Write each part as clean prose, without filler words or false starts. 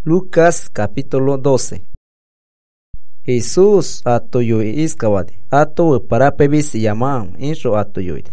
Lucas capítulo 12. Jesús atoyoi iskawadi, ato para pebis yamam, inso atoyoide.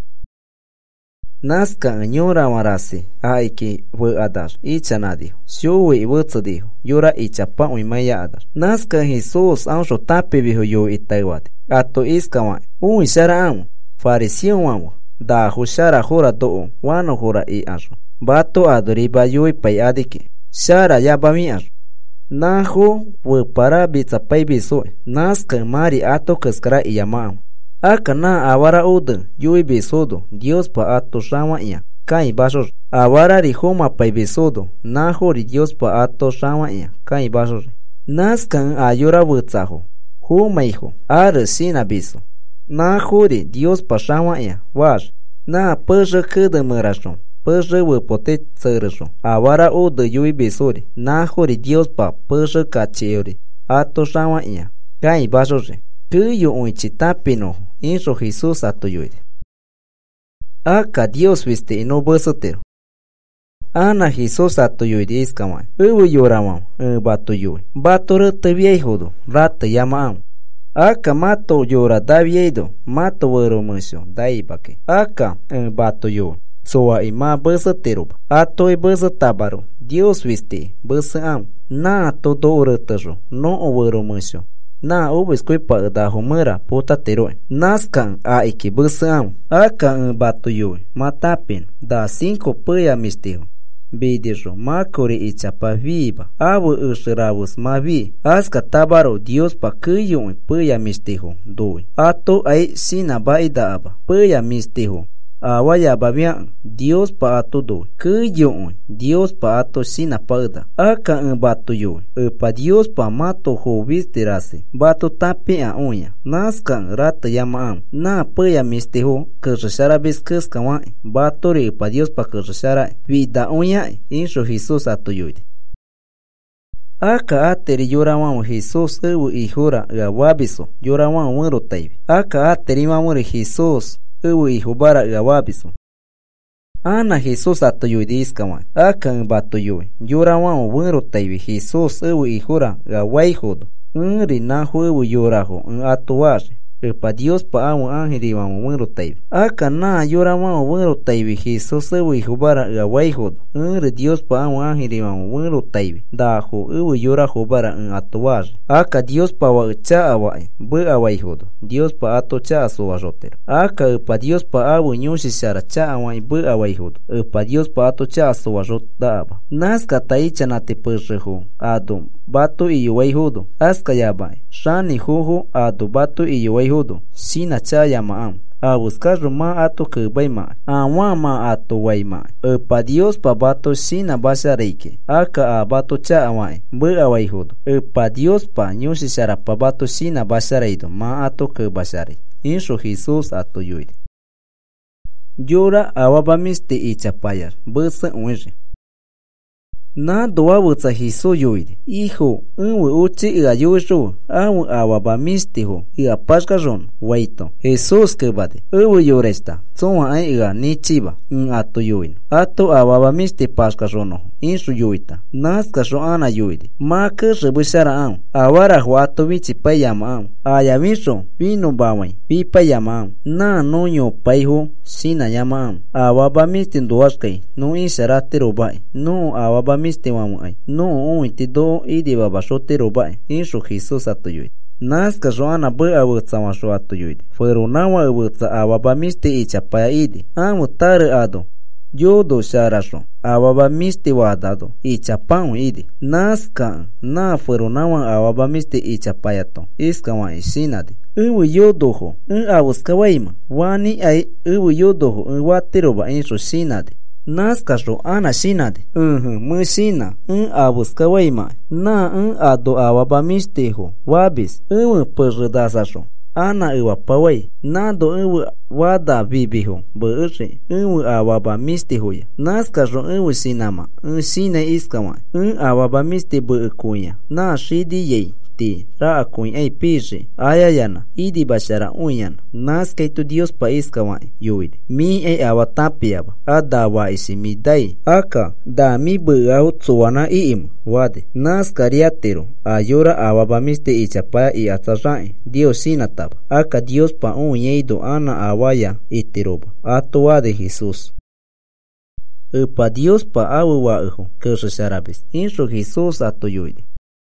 Nazca ñora warasi, aiki we adar, ichanadi, siuwi wutsadiho, yura ichapa uimaya adar. Nazca Jesús anso tapebiho yo itaiwadi, ato iskawa, ishara amu, farisio amu, da hushara hura doo, wano hura I anso. Bato adoriba yui pai adiki, shara yabami anso. Naho we para bitsapai biso, nazca mari ato kaskara iyamam. Akana awara uda yui besodo Dios pa ato shama ia kai basor awara rihoma pai besodo naho ri Dios pa ato shama ia kai basor naskan ayora butsaho huma hijo ar sina biso naho ri Dios pa shama ia was na perja kada merasho perja we pote tsarasho awara uda yui besori naho ri Dios pa perja kacheori ato shama ia kai basor Kuyo uichitapino inso Jesús atoyoide. Aka Dios viste ino besotero. Ana Jesús atoyoide iskaman. Ewe yoramam, batoyoy. Batore te viejodo, rata yamam. Aka mato yora da viedo, mato wero mesio, daibake. Aka batoyoy. Soa ima besotero. Atoy besotabaro. Dios viste, besam. Na todo oretajo, no wero mesio. Na obiscoi pa da homera pota teroe. Nascan a iki busam. Aka batoyo matapin da 5 păia misteo. Bidejo macori ichapa viva. Abu usravus mavi. Asca tabaro Dios pa câyo păia misteo. Doi. Ato ai sinaba idaba. Păia misteo. Awaya babia Dios pa ato do câyo Dios pa ato sina pada aka bato yo pa Dios pa mato ho vistirase bato tapi a unha naskan rata yamam na păia misteho căjășara biscăs kawa bato re pa Dios pa căjășara vida unha inso Jesús ato yoide aka ateri yorawan Jesús ewu ihora gawabiso yorawan wero taibi aka ateri mamore Jesús ewu ihubara gawabiso Ana Jesús atoyoide iskawan aka batoyoy yorawan wero taibi Jesús ewu ihora gawaijodo ri naho ewu yorajo atuwaje pa Dios pa awu angeli wan wero taibi aka na yorawan wero taibi Jesús ewu ihubara gawaijodo ri Dios pa awu angeli wan wero taibi dajo ewu yorajo bara atuwaje aka Dios pa wa cha awai be awaijodo Dios pa ato cha asowajotero aka pa Dios pa awu nyushi shara cha awai be awaijodo pa Dios pa ato cha asowajot daba naska taicha nate perrejo ado bato iyuwaijodo aska yabai shani jojo ado bato iyuwaijodo sina cha yamaam a buscar ma ato que baima awa ma ato waima pa Dios pa bato sina bashareike aka a bato cha awai be awaijodo pa Dios pa nyushi shara pa bato sina bashareido ma ato que bashare inso Jesús ato yoide Yora awabamiste ichapayar besa unje Na doa wutsa Jesús yoide hijo unwe uchi ayosho awu awabamiste ho ia pascajon waito Jesús que bade ewe yoresta Tsoa ai iga ni chiba ato yoin ato awabamiste pascajono insu yoita naska so ana yoide ma ke rebusara am awara huato vichi payama am ayamiso vino bawai pi payama am na noño paiho sina yama am awabamiste doaskai no insarate robai no awabamiste wamai no uiti do idi babasote robai insu Jesús ato yoide Naska joana be awutsa so ato yoide Fueronawa awutsa awabamiste ichapaya idi amu tare ado Yodo sharasho awabamiste wadado ichapan idi Naska na fueronawa awabamiste ichapayato iskawa isinade Ewe yodoho awuskawaima Wani ai ewe yodoho wateroba inso sinade Naska so ana sinade musina abuskawaima na ado awabamisteho wabis ewe perredasasho ana ewa pawai nado ewe wada bibiho beushe ewe awabamisteho ya Naska so ewe sinama sine iskawa awabamiste beukuya na shidi yei ti ra kuin ay pishi ayayana idi bashara unyana naskay tu Dios pa iskawa yuide mi ay awatapiaba adawa isi mi dai aka da mi bua utsuwana iim wade naskariatero ayora awabamiste ichapa i atsarrai Dios sinataba aka Dios pa unyeido ana awaya itiroba ato wade Jesus pa Dios pa awa uho kershasharabis insho Jesus ato yuide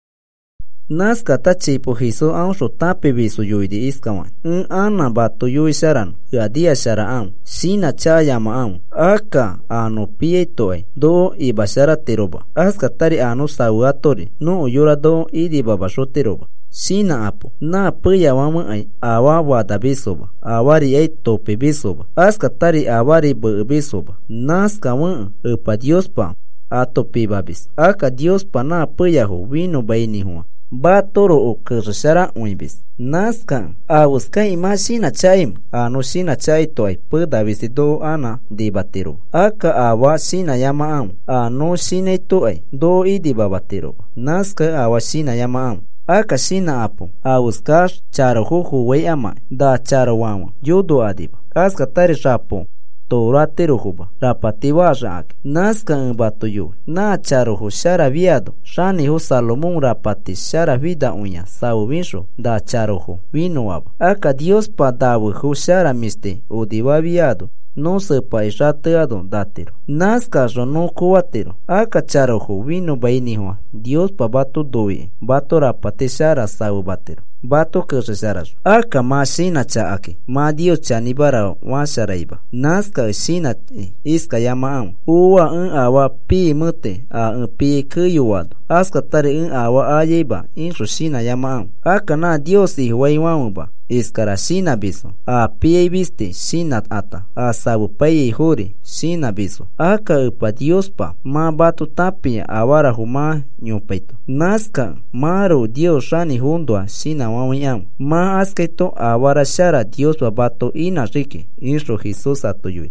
naska tachipo Jesus ansho tape bisu yuide iskawan ana bato yuisharan adia sharaan sina chayama am aka ano pietoy do ibashara teroba aska tari ano sawatori no yura do idi babasho teroba sina apo na puya wama ay awa wada bisoba awari ay tope bisoba aska tari awari bu bisoba naska wan pa Dios pa atopi babis aka Dios pa na puya ho vino baini huwa ba toro o kershara uibis naska awuska imashina chaim ano shina chai toy puda visido ana debatero aka awa shina yama am ano shine toy do idi babatero naska awa shina yama am aka shina apo awuska charahu huwei ama da charawawa yodo adiba aska tari rapo toratero huba rapatiwa raak naska bato yu na charohu shara viado shani hu Salomón rapati shara vida unya sauvisho da charohu vino waba aka Dios pa dawu hu shara miste udiwa viado no sepa ishateado datero naska no kuatero aka charohu vino bainihua Dios pa bato doi bato rapati shara sau batero bato kersharash aka ma shina cha ake ma Dios chani bara wa sharaiba naska shina iska yama am uwa awa pi mute a pi kuyuwado aska tare awa ayeba insho shina yama am aka na Dios ihwaiwamba iskara shina biso a pi viste shina ata a sabu pai hori shina biso aka pa Dios pa ma bato tapia awara huma nyupeito naska maro Dios shani hundwa shina wawiyam ma asketo awara shara Dios babato ina rike insho Jesus atoyui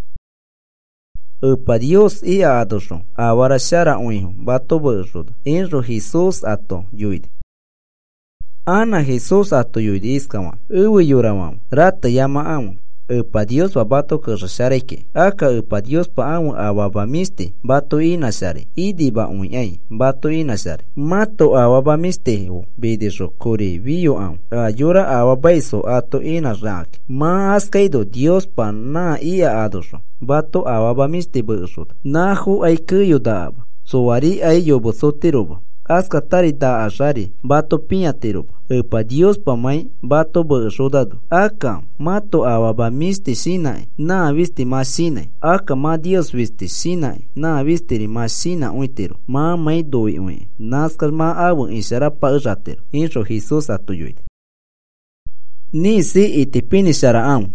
pa Dios ia adosho awara shara uiho bato berroda insho Jesus ato yuide ana Jesus ato yuide iskawan uwi yurawam rata yama amu pa Dios babato kershashareke aka pa Dios pa amu awabamiste bato inashare idi ba unyai bato inashare mato awabamiste ho bedesho kore viyo am ayora awabaiso ato inarak ma askaido Dios pa na ia adosho bato awabamiste bershot nahu ay kuyudaba sowari ay yobosoteroba aska tari da ashari bato piñateroba pa Dios pa mai bato bersodado aka mato awaba miste sinai na viste mas sinai aka ma Dios viste sinai na viste ri mas sina uitero ma mai doi ui naskal ma awu inshara pa ratero insho Jesus atoyuide ni si itipini shara am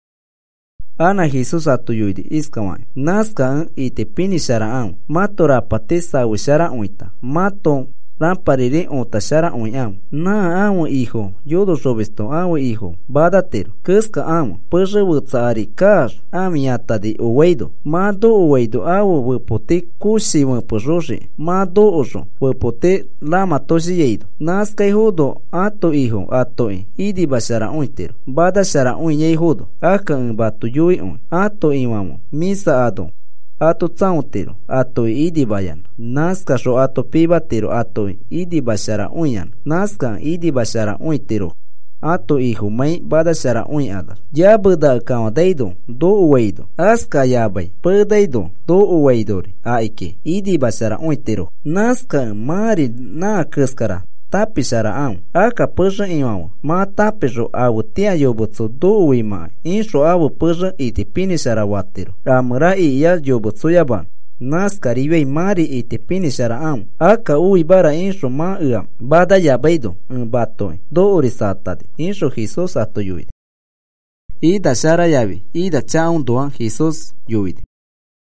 ana Jesus atoyuide iskawan naska itipini shara am mato rapate sa ushara uita mato ramparire otashara uñam na amo hijo yodo robesto amo hijo badatero keska amo perre wutsari kar amiata de uweido mado uweido awo wepote kushi weporroje mado ojo wepote lama toshi yeido naska hodo ato hijo ato idi bashara uintero badashara uñei hodo aka bato yui un ato imamo misa ado ato tsautero ato idi bayan naska sho ato pibatero ato idi bashara unyan naska idi bashara uintero ato hijo mai badashara unyada ya buda kawadaido do uweido aska yabai perdaido do uweidori aike idi bashara uintero naska mari na keskara tapi shara am aka perra imawa ma tapi ro awu tia yobotso do uima insho awu perra iti pini shara watero amra iya yobotso yaban naska ribei mari iti pini shara am aka ui bara insho ma ia bada yabaido bato do urisatade insho Jesus ato yuide ida shara yabi ida chaun doan Jesus yuide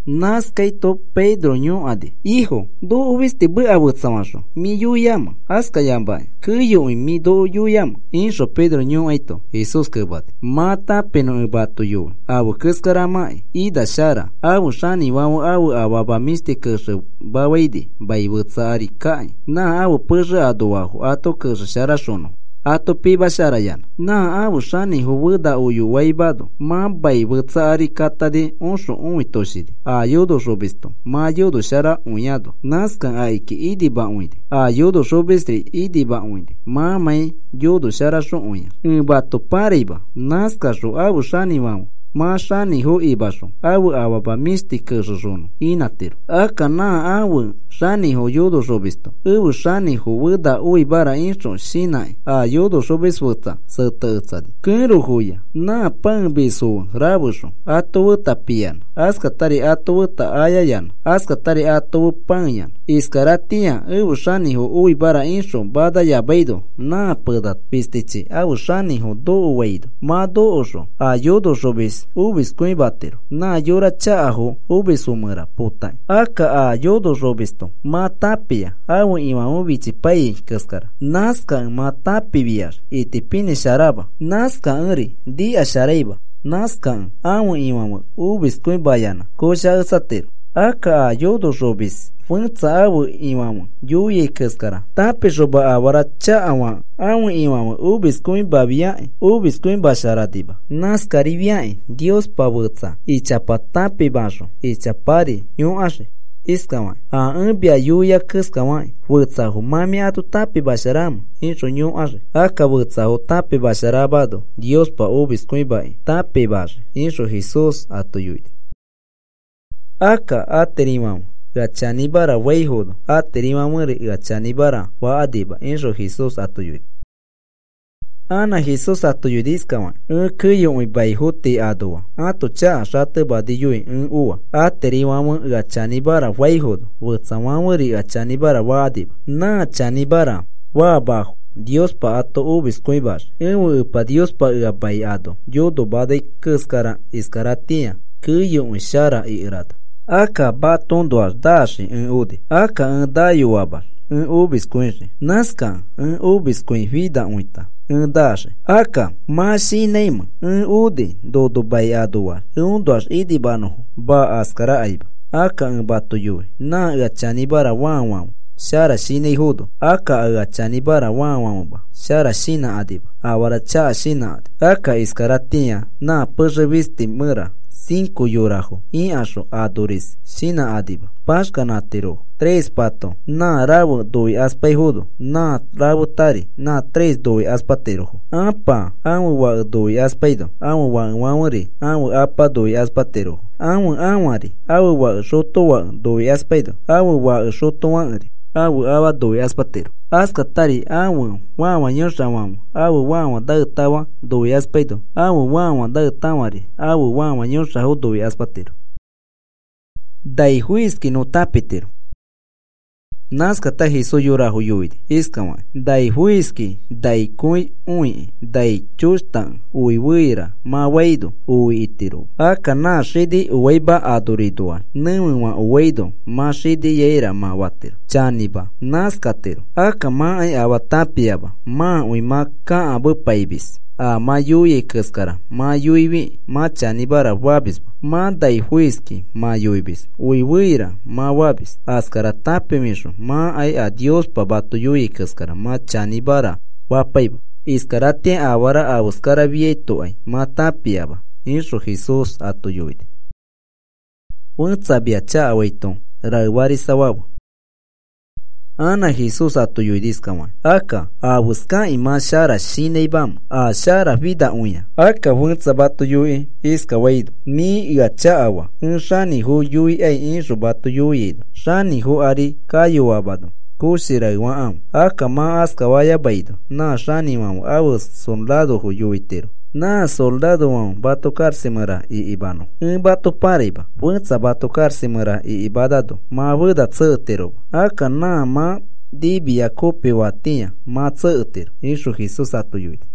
Naskaito Pedro ño ade. Hijo, do ubiste bu abutsamasho. Mi yuyama. Aska yamba. Kuyo mi do yuyama. Insho Pedro ño aito. Jesus kebate. Mata peno bato yo. Abu kuskarama. Ida shara. Abu shani wawu abu ababa miste kushe bawaidi. Baibutsa ari kai. Na abu perja adowahu. Ato kushe shara shono. Ato piba sharayan. Na abu shani hubuda uyu waibado. Ma baibutsa ari katade onsho unitoshidi. Ayodo robisto. Ma yodo shara unyado. Naskan aiki idiba uide. Ayodo robistri idiba uide. Ma mai yodo shara sho unya. Bato pariba. Naska sho abu shani wawu. Ma shani ho ibasho. Abu ababa misti kushono. Inatero. Aka na abu shani ho yodo robisto. Abu shani ho wuda uibara insho shinai. Yodo robiswota. Sata utsadi. Kero hoya. Na pan biso rabusho. Ato wuta pian. Aska tari ato wuta ayayan. Aska tari ato panyan. Iskaratia. Abu shani ho uibara insho. Bada yabaido. Na padat pistichi. Abu shani ho do uweido. Ma do osho. Yodo robis. Ubis kuin batero. Na yora chaho. Ubis umara putai. Aka yodo robisto. Ma tapia. Awu ima ubichi pai kaskara. Naska ma tapi viar. Iti pini sharaba. Naska uri. Di asharaiba. Naska awu ima ubis kuin bayana. Kosha usatero. Aka yodo robis. Funza awu imamu. Yuye kaskara. Tapi roba awara cha awa. Awu imamu. Ubis kuin babiai. Ubis kuin basharadiba. Naskari viai. Dios pabutsa. Ichapa tapi basho. Ichapari. Yun ashe. Iskawai. Ambia yuya kaskawai. Wutsa hu mami atu tapi basharam. Insho yun ashe. Aka wutsa hu tapi basharabado. Dios pa ubis kuin bai. Tapi bashe. Insho Jesus atu yuide. Aka aterimamu. Gachanibara weihodo. Aterimamuri gachanibara wa adiba. Insho Jesus atuyuid. Ana Jesus atuyudiskawan. Kuyo ui baihote adowa. Ato cha shate badiyui uwa. Aterimamu gachanibara weihodo. Wutsamamuri gachanibara wa adiba. Na chanibara wa abajo. Dios pa ato ubis kuibash. Pa Dios pa ado. Yodo badai kuskara iskaratia. Kuyo ui shara irata. Aka batondoas dashi ude. Aka dayuaba. Ubis kuinji. Naska ubis kuin vida uita. Dashi. Aka mashineima. Ude dodo bayadoa. Doas idibano. Ba askara aiba. Aka bato yui. Na agachanibara wan. Shara shine hudo. Aka agachanibara wan ba. Shara shina adiba. Awara cha shina adi. Aka iskaratia. Na perrevisti mura. 5 yorajo. Asho adoris. Shina adiba. Pashkanatero. 3 pato. Na rabo doi aspaihudo. Na rabo tari. Na 3 doi aspaterojo. Apa. Amu wa doi aspaido. Amu wa wamuri. Amu apa doi aspaterojo. Amu amari. Amu wa shoto wa doi aspaido. Amu wa shoto wangari. Amu aba doi aspatero. Aska tari amu wawa nyosha wamu. Amu wawa dautawa doi aspaido. Amu wawa dautawari. Amu wawa nyosha hu doi aspatero. Dai huiski no tapetero. Naska ta hiso yorahu yuide. Iskawa. Dai huiski. Dai kui ui. Dai chustan. Ui wira. Ma weido. Ui itiro. Aka na shidi uweiba adoridua. Numuwa uweido. Ma shidi yeira ma watero. Chaniba. Naskatero. Aka ma ai awatapiaba. Ma ui ma ka abu paibis. Ma yuye kaskara. Ma yuibi. Ma chanibara wabisba. Ma dai huiski. Ma yuibis. Ui wira. Ma wabis. Askara tape misho. Ma ai a Dios pa bato yuye kaskara. Ma chanibara wapaiba. Iskarate awara a buscara vieto ai. Ma tapiaba. Insho Jesus ato yuide. Untsabia cha awaiton. Rawari sawabu. Ana Jesus atuyuidiskawan. Aka abuska ima shara shineibam. A shara vida unya. Aka wunza bato yui iska waido. Mi igacha awa. Shani hu yui ay inshu bato yuido. Shani hu ari kayo abado. Kushira am. Aka ma aska waya baido. Na shani mamu awus soldado hu yuitero. Na soldado wan va tocar semara y ibano. Va to pariba. Punza va tocar semara y ibadado. Ma vuda tsetero. Aka na ma dibia kope watia. Ma tsetero. Isho Jesus atuyuit.